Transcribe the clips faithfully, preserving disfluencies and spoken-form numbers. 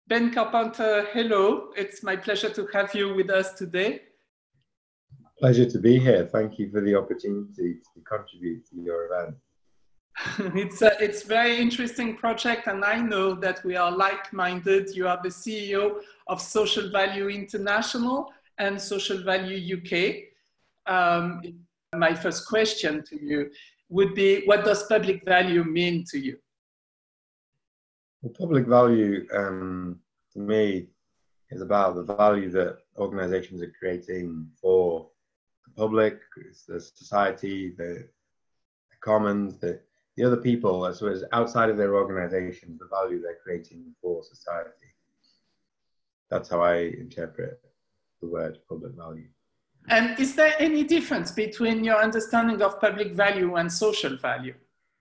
Ben Carpenter, hello. It's my pleasure to have you with us today. Pleasure to be here. Thank you for the opportunity to contribute to your event. It's a it's very interesting project, and I know that we are like-minded. You are the C E O of Social Value International and Social Value U K. Um, my first question to you would be, what does public value mean to you? Well, public value, um, to me, is about the value that organizations are creating for the public, the society, the, the commons, the, the other people, as well as outside of their organizations, the value they're creating for society. That's how I interpret the word public value. And is there any difference between your understanding of public value and social value?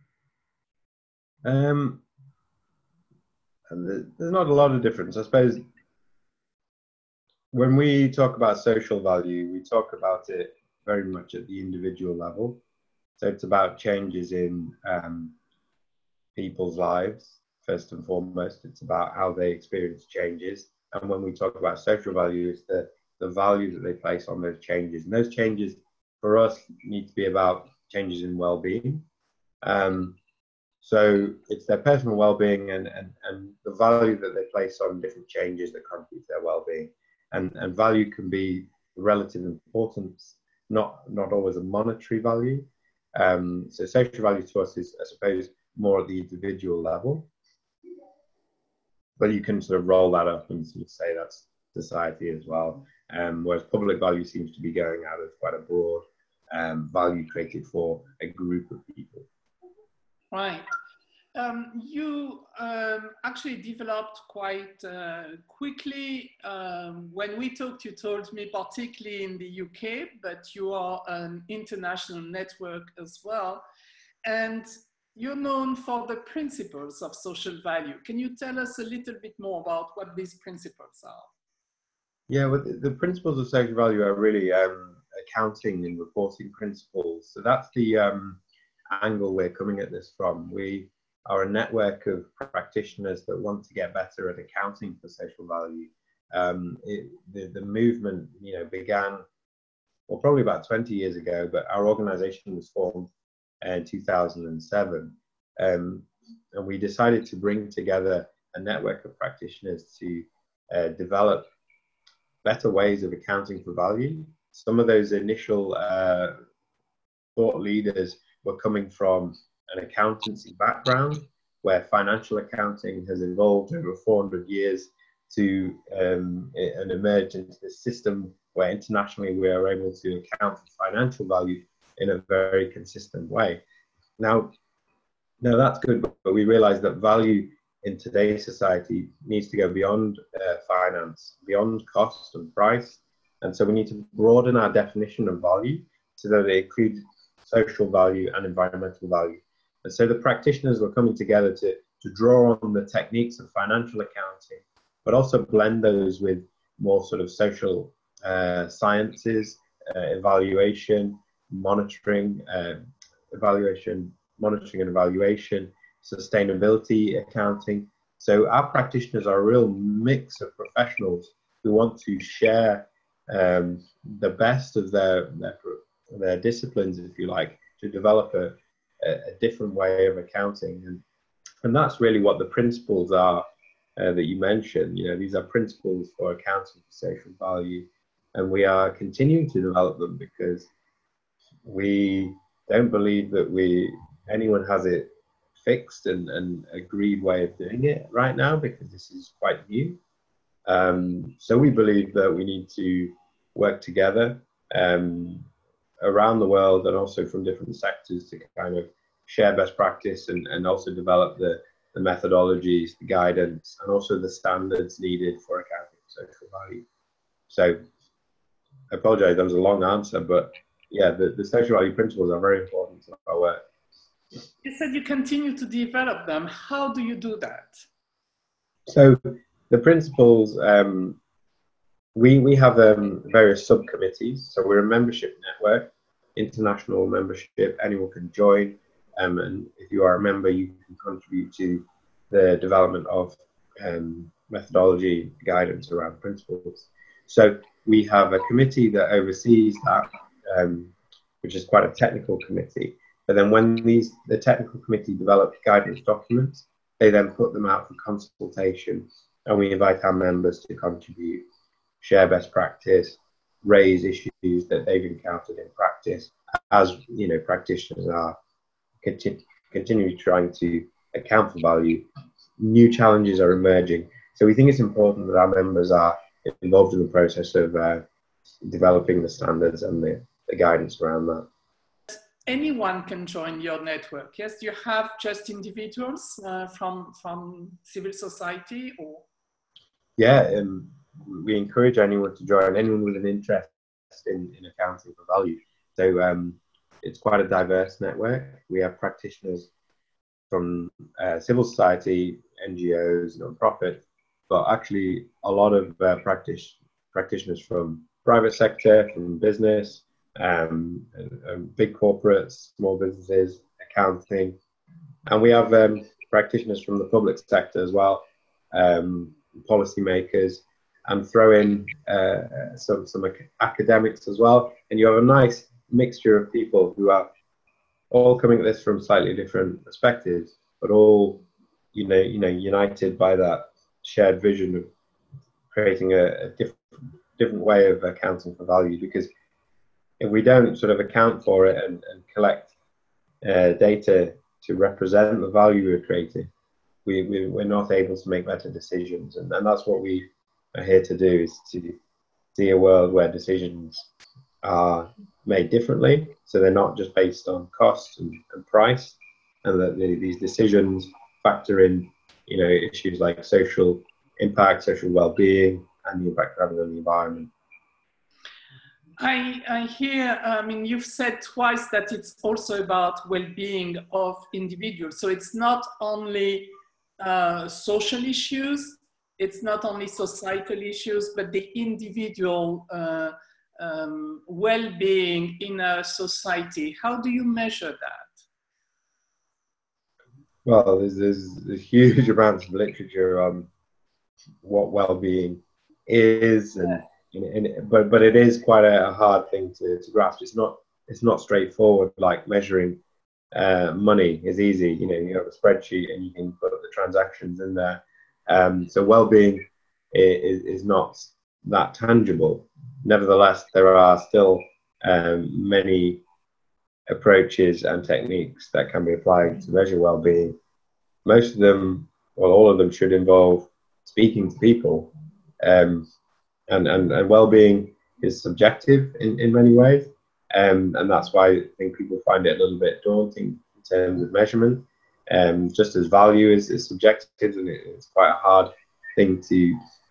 Um, and there's not a lot of difference. I suppose when we talk about social value, we talk about it very much at the individual level. So it's about changes in um, people's lives, first and foremost. It's about how they experience changes. And when we talk about social value, it's the, the value that they place on those changes. And those changes, for us, need to be about changes in well-being. Um, so it's their personal well-being and, and, and the value that they place on different changes that contribute to their well-being. And, and value can be relative importance, not, not always a monetary value. Um, so social value to us is, I suppose, more at the individual level. But you can sort of roll that up and sort of say that's society as well. Um, whereas public value seems to be going out as quite a broad um, value created for a group of people. Right. Um, you um, actually developed quite uh, quickly. Um, when we talked, you told me particularly in the U K, but you are an international network as well. And you're known for the principles of social value. Can you tell us a little bit more about what these principles are? Yeah, well, the, the principles of social value are really um, accounting and reporting principles. So that's the um, angle we're coming at this from. We are a network of practitioners that want to get better at accounting for social value. Um, it, the, the movement, you know, began, well, probably about twenty years ago, but our organization was formed in two thousand seven. Um, and we decided to bring together a network of practitioners to uh, develop better ways of accounting for value. Some of those initial uh, thought leaders were coming from an accountancy background, where financial accounting has evolved over four hundred years to um, and emerged into the system where internationally we are able to account for financial value in a very consistent way. Now, now that's good, but we realize that value in today's society needs to go beyond uh, finance, beyond cost and price. And so we need to broaden our definition of value so that it includes social value and environmental value. And so the practitioners were coming together to, to draw on the techniques of financial accounting, but also blend those with more sort of social uh, sciences, uh, evaluation, monitoring, uh, evaluation, monitoring and evaluation, sustainability accounting. So our practitioners are a real mix of professionals who want to share um, the best of their, their, their disciplines, if you like, to develop a, a different way of accounting. And, and that's really what the principles are uh, that you mentioned. You know, these are principles for accounting for social value. And we are continuing to develop them because we don't believe that we anyone has it fixed and, and agreed way of doing it right now, because this is quite new. Um, so we believe that we need to work together um, around the world and also from different sectors to kind of share best practice and, and also develop the, the methodologies, the guidance, and also the standards needed for accounting social value. So I apologize, that was a long answer, but yeah, the, the social value principles are very important to our work. You said you continue to develop them. How do you do that? So the principles, um, we, we have um, various subcommittees. So we're a membership network, international membership, anyone can join. Um, and if you are a member, you can contribute to the development of um, methodology guidance around principles. So we have a committee that oversees that, um, which is quite a technical committee. But then when these the technical committee develop guidance documents, they then put them out for consultation, and we invite our members to contribute, share best practice, raise issues that they've encountered in practice, as you know, practitioners are continu- continually trying to account for value. New challenges are emerging. So we think it's important that our members are involved in the process of uh, developing the standards and the, the guidance around that. Anyone can join your network. Yes, do you have just individuals uh, from from civil society, or? Yeah, um, we encourage anyone to join. Anyone with an interest in, in accounting for value. So um, it's quite a diverse network. We have practitioners from uh, civil society, N G Os, non-profit, but actually a lot of uh, practice practitioners from private sector, from business. Um, um, big corporates, small businesses, accounting, and we have um, practitioners from the public sector as well, um, policymakers, and throw in uh, some some academics as well. And you have a nice mixture of people who are all coming at this from slightly different perspectives, but all you know, you know, united by that shared vision of creating a, a different different way of accounting for value. Because if we don't sort of account for it and, and collect uh, data to represent the value we're creating, we, we, we're not able to make better decisions. And, and that's what we are here to do, is to see a world where decisions are made differently. So they're not just based on cost and, and price, and that the, these decisions factor in, you know, issues like social impact, social well-being, and the impact having on the environment. I, I hear, I mean, you've said twice that it's also about well-being of individuals. So it's not only uh, social issues, it's not only societal issues, but the individual uh, um, well-being in a society. How do you measure that? Well, there's, there's, there's huge amounts of literature on what well-being is, and In, in, but but it is quite a, a hard thing to, to grasp. It's not it's not straightforward. Like measuring uh, money is easy. You know, you have a spreadsheet and you can put the transactions in there. Um, so well-being is, is not that tangible. Nevertheless, there are still um, many approaches and techniques that can be applied to measure well-being. Most of them, well, all of them should involve speaking to people. Um, And, and, and well-being is subjective in, in many ways, um, and that's why I think people find it a little bit daunting in terms of measurement. Um, just as value is, is subjective, and it, it's quite a hard thing to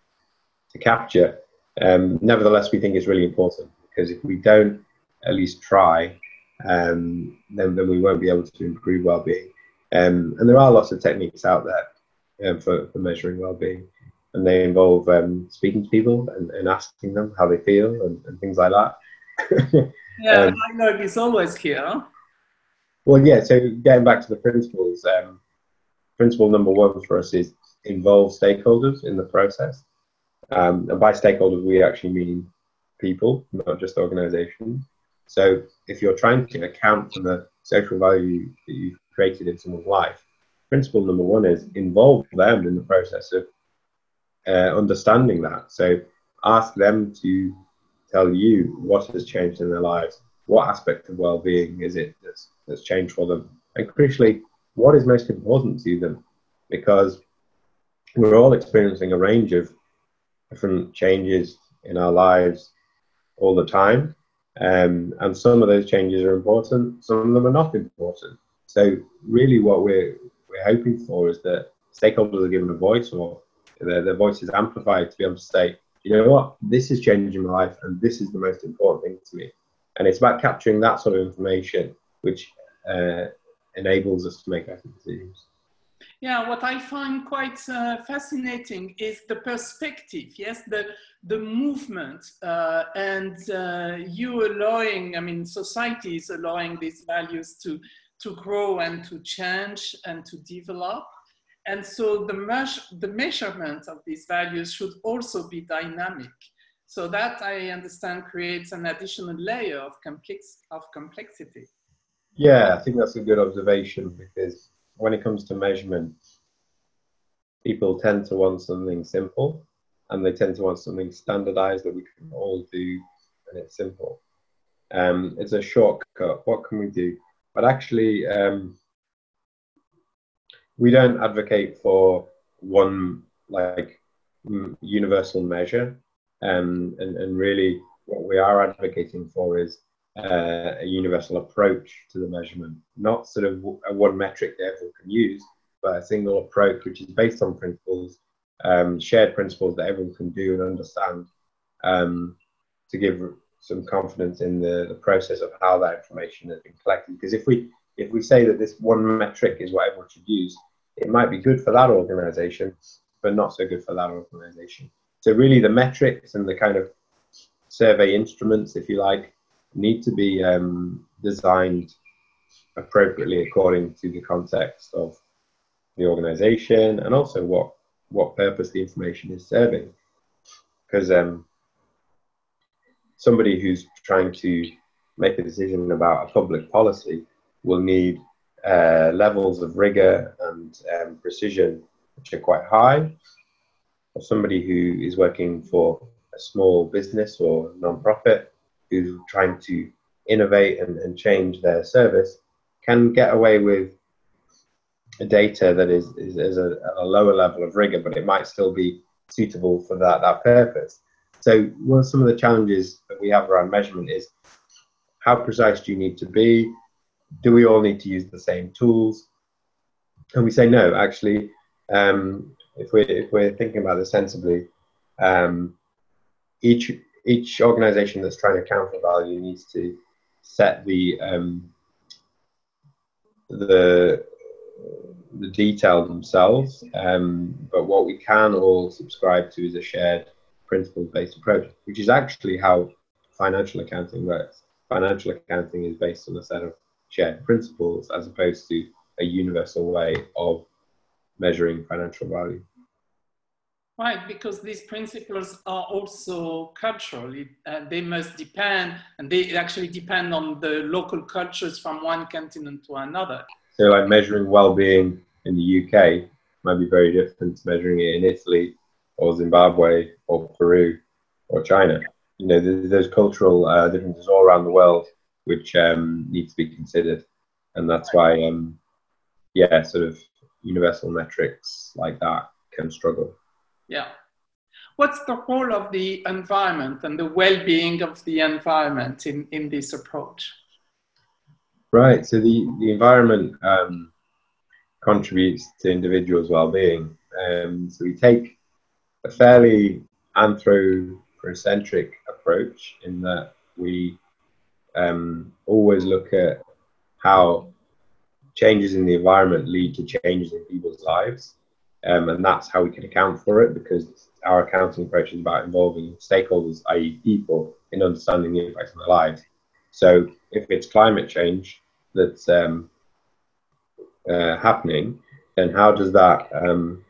to capture. Um, nevertheless, we think it's really important, because if we don't at least try, um, then, then we won't be able to improve well-being. Um, and there are lots of techniques out there um, for, for measuring well-being. And they involve um, speaking to people and, and asking them how they feel and, and things like that. Yeah, um, dialogue is always here. Well, yeah, so getting back to the principles, um, principle number one for us is involve stakeholders in the process. Um, and by stakeholders, we actually mean people, not just organizations. So if you're trying to account for the social value that you've created in someone's life, principle number one is involve them in the process of Uh, understanding that. So ask them to tell you what has changed in their lives, what aspect of well-being is it that's, that's changed for them, and crucially, what is most important to them, because we're all experiencing a range of different changes in our lives all the time, um, and some of those changes are important, some of them are not important. So really what we're, we're hoping for is that stakeholders are given a voice, or Their, their voice is amplified to be able to say, you know what, this is changing my life, and this is the most important thing to me. And it's about capturing that sort of information, which uh, enables us to make better decisions. Yeah, what I find quite uh, fascinating is the perspective, yes, the, the movement, uh, and uh, you allowing, I mean, society is allowing these values to, to grow and to change and to develop. And so the, measure, the measurement of these values should also be dynamic. So that, I understand, creates an additional layer of, complex, of complexity. Yeah, I think that's a good observation, because when it comes to measurement, people tend to want something simple, and they tend to want something standardized that we can all do, and it's simple. Um, it's a shortcut. What can we do? But actually, um, we don't advocate for one like universal measure, um, and, and really what we are advocating for is uh, a universal approach to the measurement, not sort of a one metric that everyone can use, but a single approach which is based on principles, um, shared principles that everyone can do and understand, um, to give some confidence in the, the process of how that information has been collected. Because if we if we say that this one metric is what everyone should use, it might be good for that organization, but not so good for that organization. So really the metrics and the kind of survey instruments, if you like, need to be um, designed appropriately according to the context of the organization and also what, what purpose the information is serving. Because um, somebody who's trying to make a decision about a public policy will need uh, levels of rigor and um, precision which are quite high. Or somebody who is working for a small business or non-profit who's trying to innovate and, and change their service can get away with a data that is, is, is a, a lower level of rigor, but it might still be suitable for that, that purpose. So one of some of the challenges that we have around measurement is how precise do you need to be? Do we all need to use the same tools? And we say no, actually, um, if we're, if we're thinking about this sensibly, um, each, each organization that's trying to account for value needs to set the, um, the, the detail themselves, um, but what we can all subscribe to is a shared principles-based approach, which is actually how financial accounting works. Financial accounting is based on a set of shared principles as opposed to a universal way of measuring financial value. Right, because these principles are also cultural. It, uh, they must depend, and they actually depend on the local cultures from one continent to another. So like measuring well-being in the U K might be very different to measuring it in Italy or Zimbabwe or Peru or China. You know, there's, there's cultural uh, differences all around the world which um, need to be considered. And that's why, um, yeah, sort of universal metrics like that can struggle. Yeah. What's the role of the environment and the well-being of the environment in, in this approach? Right, so the, the environment um, contributes to individuals' well-being. Um, so we take a fairly anthropocentric approach in that we um, always look at how changes in the environment lead to changes in people's lives. Um, and that's how we can account for it, because our accounting approach is about involving stakeholders, that is people, in understanding the impacts on their lives. So if it's climate change that's um, uh, happening, then how does that um,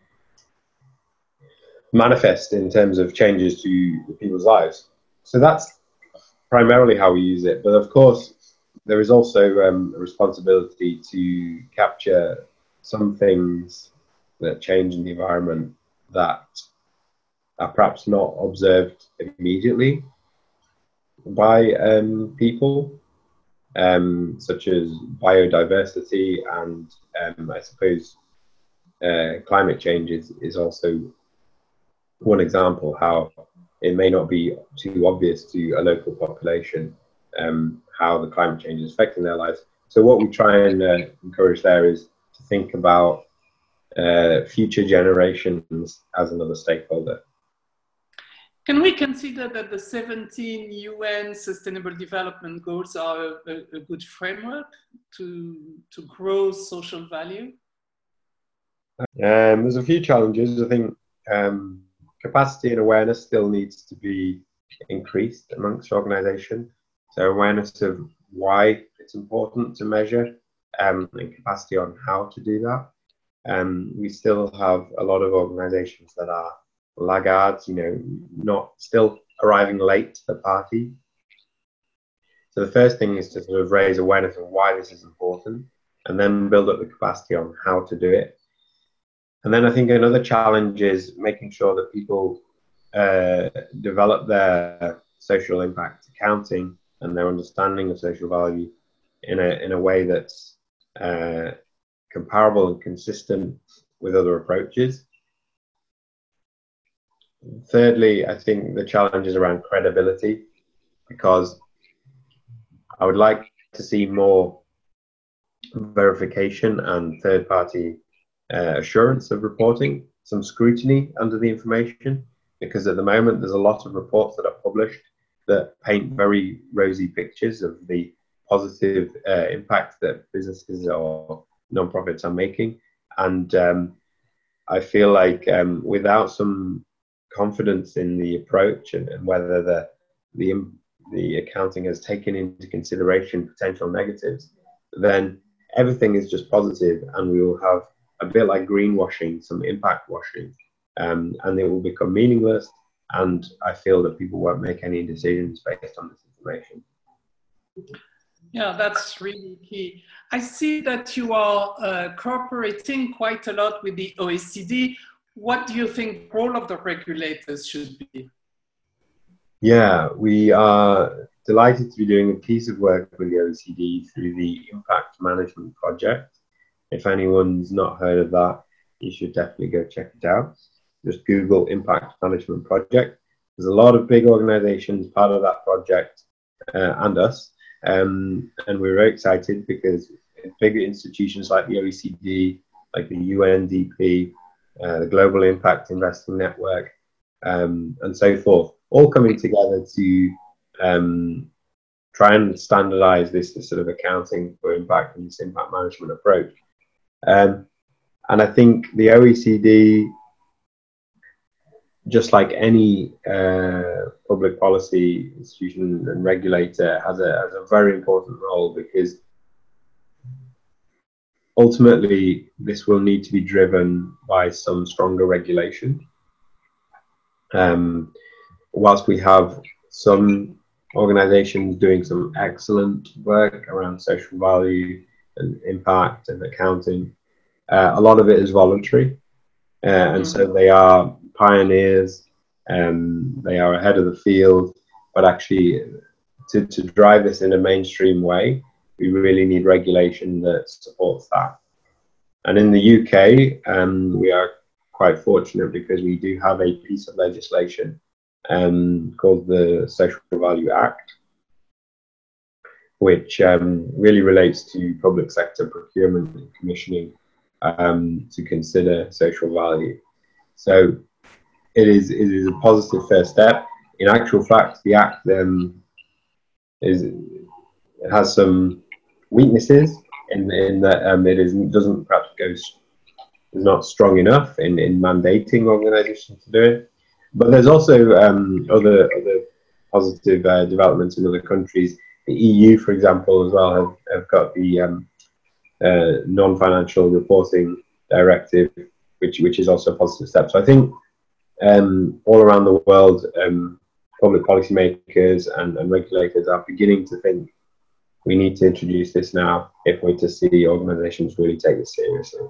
manifest in terms of changes to people's lives? So that's primarily how we use it. But of course, there is also um, a responsibility to capture some things that change in the environment that are perhaps not observed immediately by um, people, um, such as biodiversity, and um, I suppose uh, climate change is, is also one example how it may not be too obvious to a local population um, how the climate change is affecting their lives. So what we try and uh, encourage there is to think about uh, future generations as another stakeholder. Can we consider that the seventeen U N Sustainable Development Goals are a, a good framework to, to grow social value? Um, there's a few challenges. I think um, capacity and awareness still needs to be increased amongst organisations. So awareness of why it's important to measure um, and capacity on how to do that. Um, we still have a lot of organizations that are laggards, you know, not still arriving late to the party. So the first thing is to sort of raise awareness of why this is important, and then build up the capacity on how to do it. And then I think another challenge is making sure that people uh, develop their social impact accounting and their understanding of social value in a in a way that's uh, comparable and consistent with other approaches. Thirdly, I think the challenge is around credibility, because I would like to see more verification and third-party uh, assurance of reporting, some scrutiny under the information, because at the moment there's a lot of reports that are published that paint very rosy pictures of the positive uh, impact that businesses or non-profits are making. And um, I feel like um, without some confidence in the approach and, and whether the, the the accounting has taken into consideration potential negatives, then everything is just positive, and we will have a bit like greenwashing, some impact washing, um, and it will become meaningless. And I feel that people won't make any decisions based on this information. Yeah, that's really key. I see that you are uh, cooperating quite a lot with the O E C D. What do you think the role of the regulators should be? Yeah, we are delighted to be doing a piece of work with the O E C D through the Impact Management Project. If anyone's not heard of that, you should definitely go check it out. Just Google Impact Management Project. There's a lot of big organizations part of that project uh, and us. Um, and we're very excited because bigger institutions like the O E C D, like the U N D P, uh, the Global Impact Investing Network, um, and so forth, all coming together to um, try and standardize this, this sort of accounting for impact and this impact management approach. Um, and I think the O E C D, just like any uh, public policy institution and regulator, has a, has a very important role, because ultimately this will need to be driven by some stronger regulation. Um, whilst we have some organizations doing some excellent work around social value and impact and accounting, uh, a lot of it is voluntary. Uh, and mm-hmm. so they are pioneers, um, they are ahead of the field, but actually to, to drive this in a mainstream way, we really need regulation that supports that. And in the U K, um, we are quite fortunate because we do have a piece of legislation um, called the Social Value Act, which um, really relates to public sector procurement and commissioning um, to consider social value. So it is, it is a positive first step. In actual fact, the Act um, is, it has some weaknesses in, in that um, it is, doesn't perhaps go, is not strong enough in, in mandating organizations to do it. But there's also um, other, other positive uh, developments in other countries. The E U, for example, as well, have, have got the um, uh, non-financial reporting directive, which which is also a positive step. So I think um, all around the world, um, public policymakers and, and regulators are beginning to think we need to introduce this now if we're to see organizations really take this seriously.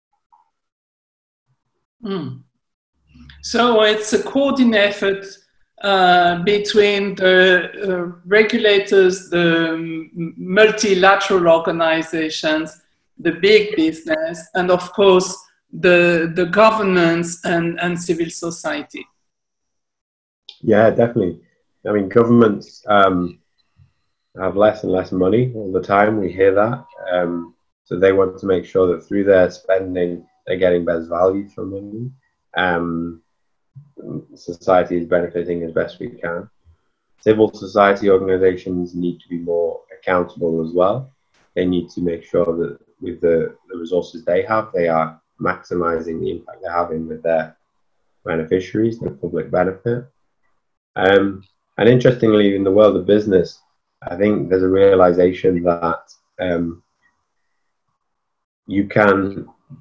Mm. So it's a coordinated effort uh, between the uh, regulators, the multilateral organizations, the big business, and of course the the governments and, and civil society. Yeah, definitely. I mean, governments um, have less and less money all the time. We hear that. Um, so they want to make sure that through their spending, they're getting best value for money. Um, society is benefiting as best we can. Civil society organizations need to be more accountable as well. They need to make sure that with the, the resources they have, they are maximizing the impact they're having with their beneficiaries, the public benefit. Um, and interestingly, in the world of business, I think there's a realization that um, you can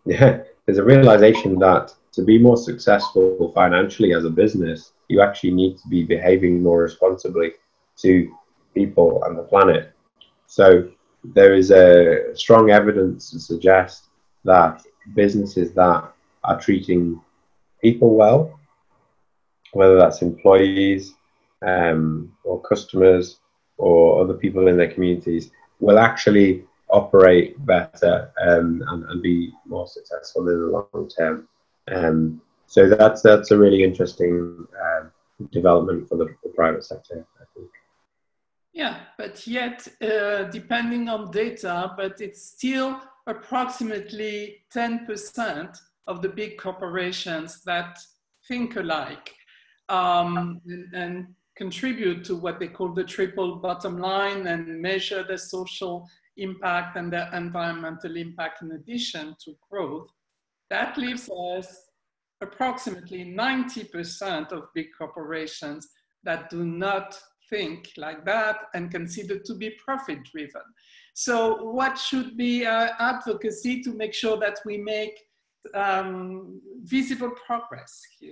yeah, there's a realization that to be more successful financially as a business, you actually need to be behaving more responsibly to people and the planet. So there is a strong evidence to suggest that businesses that are treating people well, whether that's employees um, or customers or other people in their communities, will actually operate better um, and, and be more successful in the long term. Um, so that's that's a really interesting uh, development for the, the private sector, I think. Yeah, but yet, uh, depending on data, but it's still approximately ten percent of the big corporations that think alike um, and, and contribute to what they call the triple bottom line and measure the social impact and the environmental impact in addition to growth. That leaves us approximately ninety percent of big corporations that do not think like that and consider to be profit driven. So what should be our advocacy to make sure that we make um, visible progress here?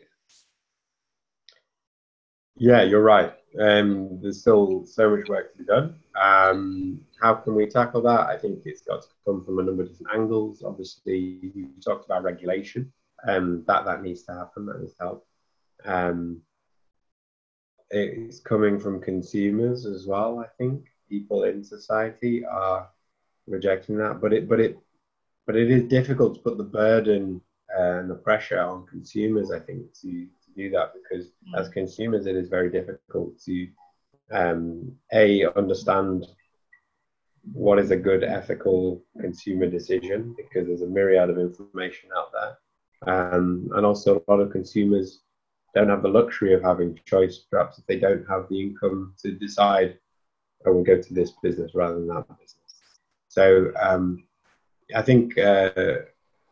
Yeah, you're right. Um, there's still so much work to be done. Um, how can we tackle that? I think it's got to come from a number of different angles. Obviously, you talked about regulation, um, that that needs to happen. That needs to help. Um, it's coming from consumers as well. I think people in society are rejecting that, but it but it but it is difficult to put the burden uh, and the pressure on consumers. I think to, to do that because mm. as consumers, it is very difficult to um, a understand what is a good ethical consumer decision because there's a myriad of information out there, um, and also a lot of consumers don't have the luxury of having choice. Perhaps if they don't have the income to decide, oh, we'll go to this business rather than that business. So um, I think uh,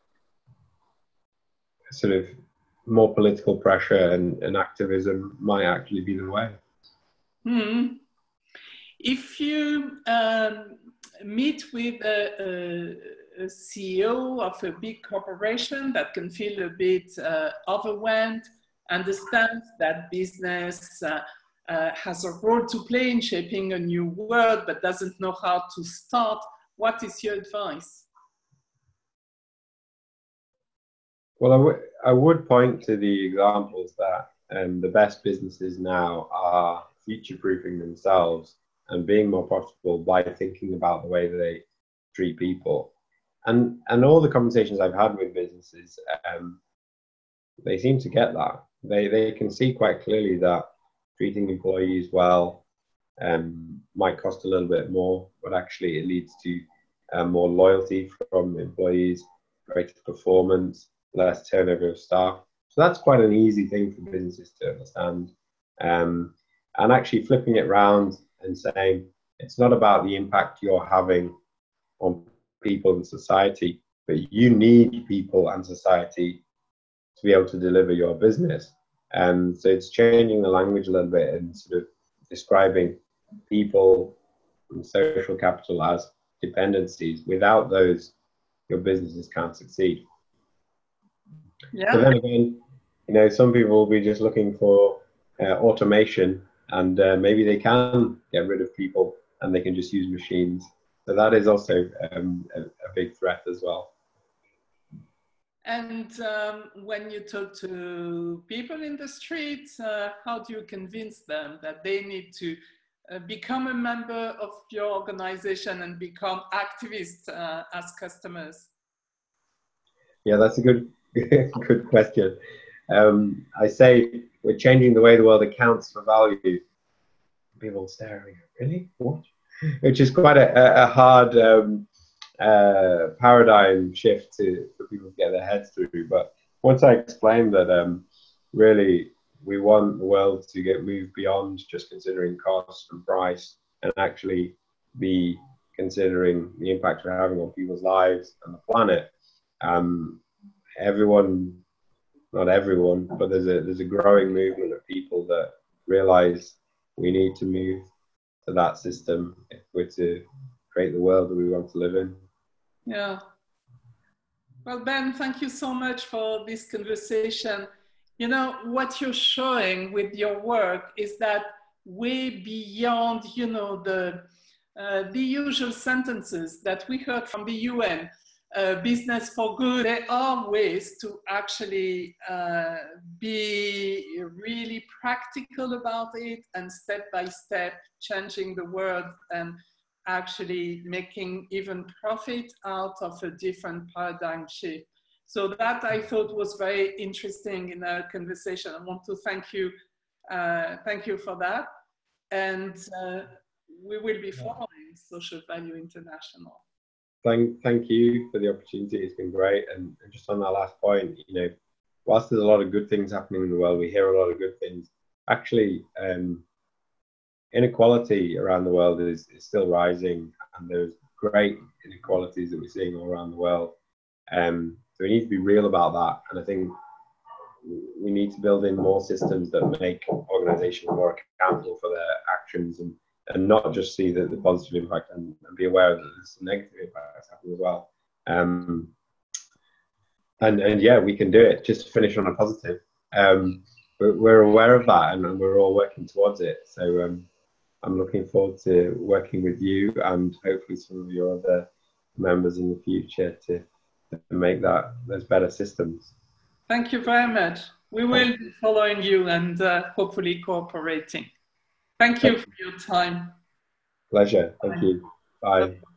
sort of more political pressure and, and activism might actually be the way. Hmm. If you um, meet with a, a, a C E O of a big corporation that can feel a bit uh, overwhelmed, understands that business uh, uh, has a role to play in shaping a new world, but doesn't know how to start, what is your advice? Well, I, w- I would point to the examples that um, the best businesses now are future-proofing themselves and being more profitable by thinking about the way that they treat people. And and all the conversations I've had with businesses, um, they seem to get that. They they can see quite clearly that treating employees well um, might cost a little bit more, but actually it leads to um, more loyalty from employees, greater performance, less turnover of staff. So that's quite an easy thing for businesses to understand. Um, and actually flipping it around and saying it's not about the impact you're having on people and society, but you need people and society to be able to deliver your business. And so it's changing the language a little bit and sort of describing people and social capital as dependencies. Without those, your businesses can't succeed. Yeah. But then again, you know, some people will be just looking for uh, automation, and uh, maybe they can get rid of people and they can just use machines. So that is also um, a, a big threat as well. And um, when you talk to people in the streets, uh, how do you convince them that they need to uh, become a member of your organization and become activists uh, as customers? Yeah, that's a good, good question. Um, I say we're changing the way the world accounts for value. People staring, really? What? Which is quite a, a hard um, uh, paradigm shift to for people to get their heads through. But once I explained that, um, really, we want the world to get moved beyond just considering cost and price, and actually be considering the impact we're having on people's lives and the planet. Um, everyone, not everyone, but there's a there's a growing movement of people that realize we need to move to that system if we're to create the world that we want to live in. Yeah. Well, Ben, thank you so much for this conversation. You know, what you're showing with your work is that way beyond, you know, the, uh, the usual sentences that we heard from the U N, uh, business for good. There are ways to actually uh, be really practical about it and step by step changing the world and actually making even profit out of a different paradigm shift. So that I thought was very interesting in our conversation. I want to thank you, uh, thank you for that. And uh, we will be following Social Value International. Thank, thank you for the opportunity. It's been great. And just on that last point, you know, whilst there's a lot of good things happening in the world, we hear a lot of good things. Actually, um, inequality around the world is, is still rising, and there's great inequalities that we're seeing all around the world. Um, so we need to be real about that. And I think we need to build in more systems that make organizations more accountable for their actions, and, and not just see the, the positive impact, and, and be aware that there's some negative impacts happening as well. Um, and, and yeah, we can do it. Just to finish on a positive. Um, we're, we're aware of that, and, and we're all working towards it. So um, I'm looking forward to working with you and hopefully some of your other members in the future to, to make that those better systems. Thank you very much. We will be following you and uh, hopefully cooperating. Thank you for your time. Pleasure. Thank you. Bye.